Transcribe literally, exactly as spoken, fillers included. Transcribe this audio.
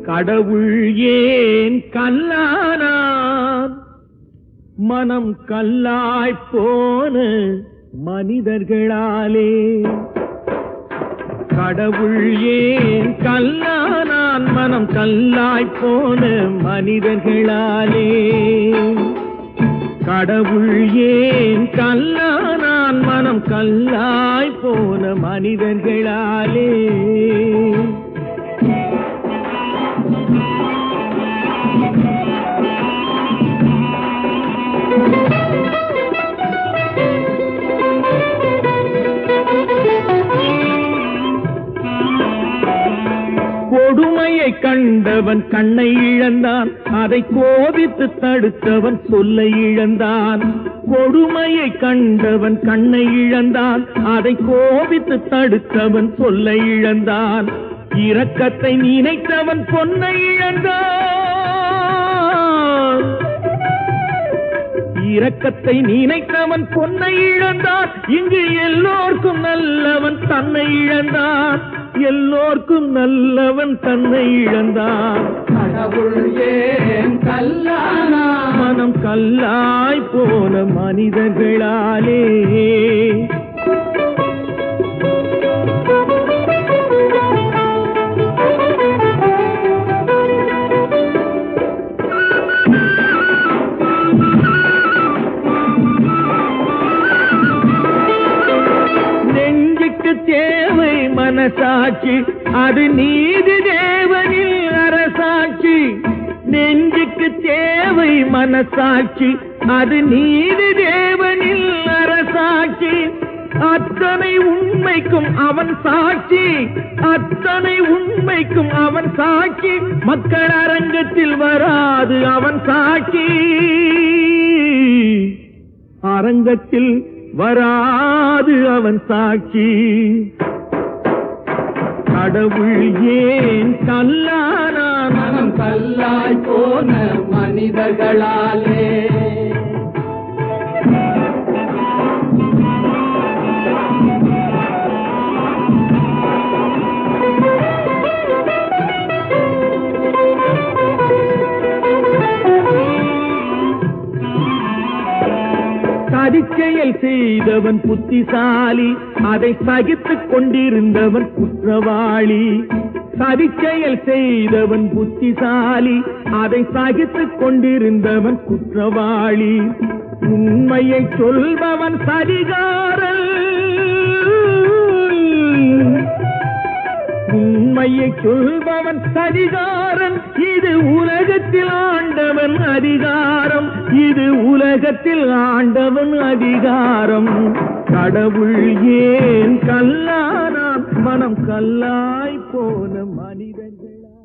கடவுள் ஏன் கல்லானான்? மனம் கல்லாய் போன மனிதர்களாலே. கடவுள் ஏன் கல்லானான்? மனம் கல்லாய் போன மனிதர்களாலே. கடவுள் ஏன் கல்லானான்? மனம் கல்லாய் போன மனிதர்களாலே. கொடுமையை கண்டவன் கண்ணை இழந்தான், அதை கோபித்து தடுத்தவன் சொல்லை இழந்தான். கொடுமையை கண்டவன் கண்ணை இழந்தான், அதை கோபித்து தடுத்தவன் சொல்லை இழந்தான். இரக்கத்தை நினைத்தவன் பொன்னை இழந்தான். இரக்கத்தை நினைத்தவன் பொன்னை இழந்தான். இங்கு எல்லோர்க்கும் நல்லவன் தன்னை இழந்தான். எல்லோர்க்கும் நல்லவன் தன்னை இழந்தான். கடவுள் ஏன் கல்லானான்? மனம் கல்லாய் போன மனிதர்களாலே. தேவை மனசாட்சி, அது நீதி தேவனில் அரசாட்சி. நெஞ்சுக்கு தேவை மனசாட்சி, அது நீதி தேவனில் அரசாட்சி. அத்தனை உண்மைக்கும் அவன் சாட்சி, அத்தனை உண்மைக்கும் அவன் சாட்சி. மக்கள் அரங்கத்தில் வராது அவன் சாட்சி, அரங்கத்தில் வராது அவன் சாட்சி. கடவுள் ஏன் கல்லானான்? மனம் கல்லாய் போன மனிதர்களாலே. சதிச்செயல் செய்தவன் புத்திசாலி, அதை சகித்துக் கொண்டிருந்தவன் குற்றவாளி. சதிச்செயல் செய்தவன் புத்திசாலி, அதை சகித்துக் கொண்டிருந்தவன் குற்றவாளி. உண்மையை சொல்பவன் சரிகாரன், உண்மையை சொல்பவன் சரிகாரன். இது உலகத்தில் ஆண்டவன் அதிகாரம், இது உலகத்தில் ஆண்டவன் அதிகாரம். கடவுள் ஏன் கல்லானான்? மனம் கல்லாய் போன மனிதர்களா.